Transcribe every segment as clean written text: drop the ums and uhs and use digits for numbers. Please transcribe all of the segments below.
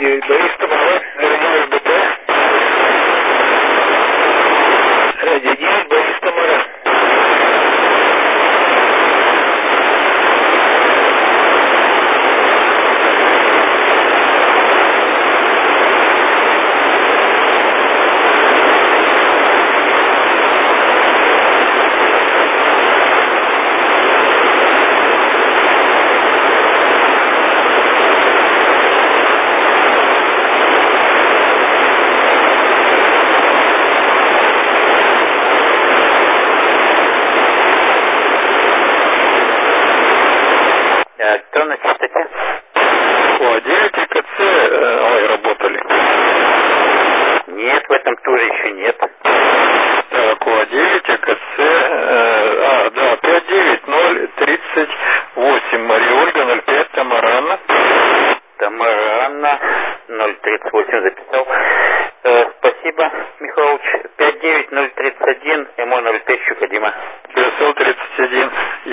9 Борис Тамара, радио СБТ. Радио 9 Борис Тамара. Кто на частоте? О9 и КЦ работали. Нет, в этом туре еще нет. Так, О9 и КЦ, да, 59038, Мария Ольга, 05, Тамарана. Тамарана, 038 записал. Спасибо, Михайлович. 59031, МО05, Щукодима. ЧСЛ 31.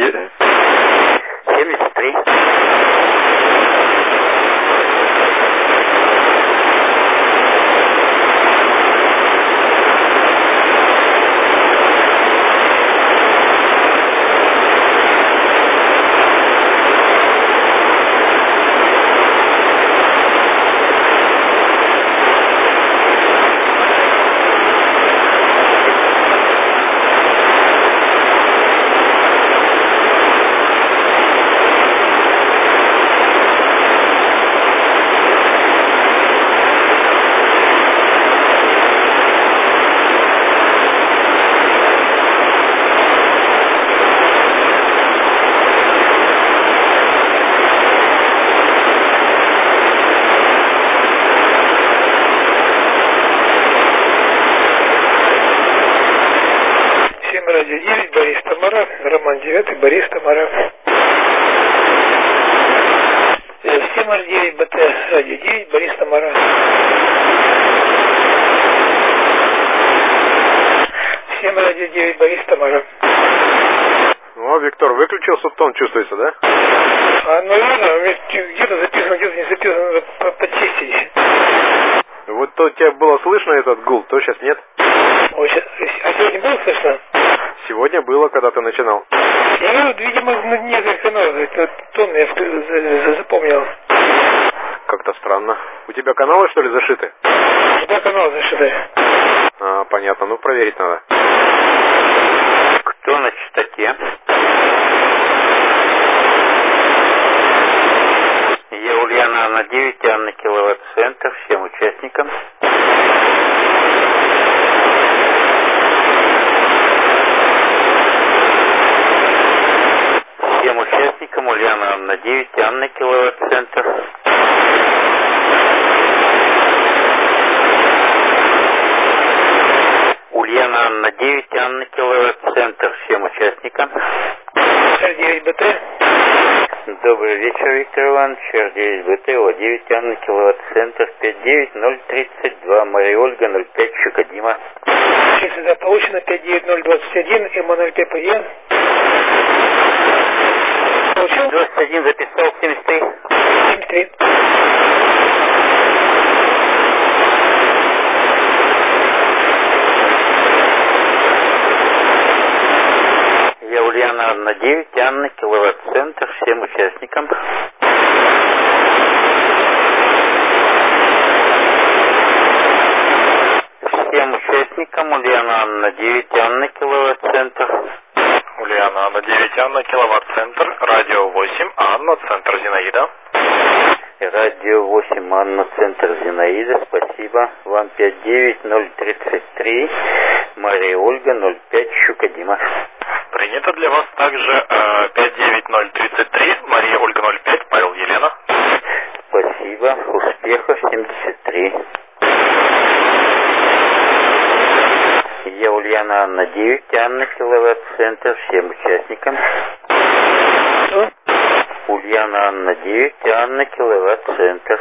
73. Радио 9 Борис Тамара, Роман 9 Борис Тамара. 7R9 БТ, радио 9 Борис Тамара. 7 радио 9 Борис Тамара. Ну, Виктор, выключился тон, чувствуется, да? Наверное, где-то записано, где-то не записано, надо почистить. Вот то у тебя было слышно этот гул, то сейчас нет. А сегодня было слышно? Сегодня было, когда ты начинал. Я говорю, видимо, несколько каналов, это тон я запомнил. Как-то странно. У тебя каналы, что ли, зашиты? Да, канал зашиты. Понятно, ну проверить надо. Кто на частоте? Я Ульяна на 9, Анна киловатт-центр, всем участникам. Всем участникам Ульяна на 9, Анна киловатт-центр. Ульяна на 9, Анна киловатт-центр, всем участникам. R9 БТ. Добрый вечер, Виктор Иванович. R9 БТ, О9, Анна киловатт-центр, 59032, Мария Ольга, 05, Щукодима. Число получено 59021, МО05 ПЕ. Получил? 21 записал, 73. 73. Я Ульяна на 9, Анна киловатт-центр, всем участникам. Всем участникам Ульяна на 9, Анна киловатт-центр. Ульяна на 9, Анна, киловатт-центр, радио 8, Анна, центр Зинаида. Радио 8, Анна, центр Зинаида, спасибо. Вам 59033, Мария Ольга, 05, Щукодима. Принято для вас также 59033, Мария Ольга, 05, Павел Елена. Спасибо, успехов, 73. Я Ульяна Анна 9, Анна киловатт-центр, всем участникам. Что? Ульяна Анна 9, Анна киловатт-центр.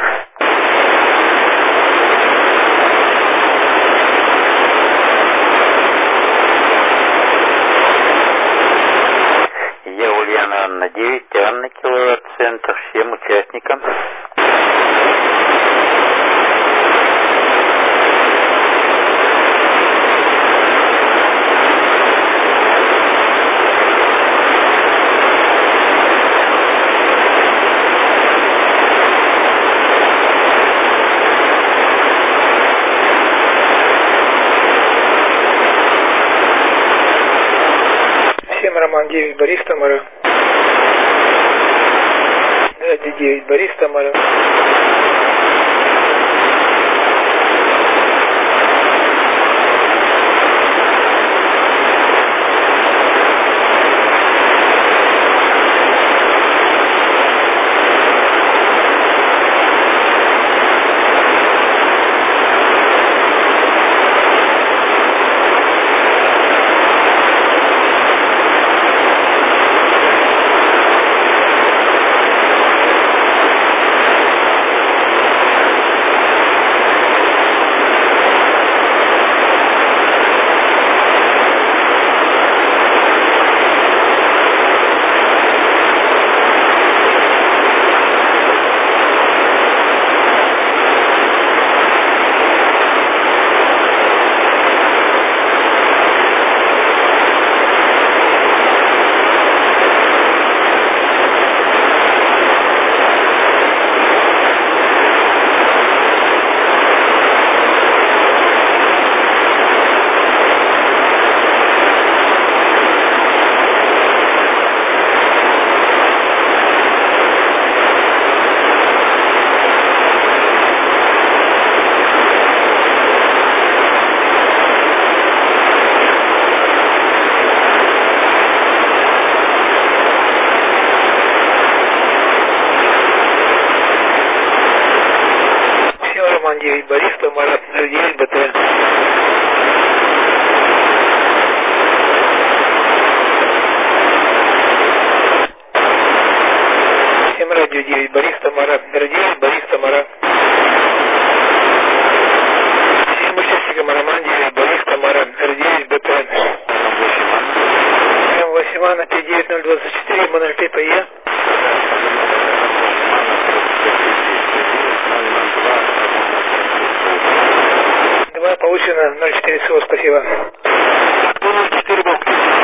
Я Ульяна Анна 9, Анна киловатт-центр, всем участникам. Роман 9, Борис, Тамара. Радио 9, Борис, Тамара. Роман 9, Борис, Тамара, 9, БТ. Всем радио 9, Борис, Тамара, 9, Борис, Тамара. Всем участникам Роман 9, Борис, Тамара, 9, БТ. 8 Анна, 59024, Моноль ПЕ. Получено 0,4 всего, спасибо. 4 бок.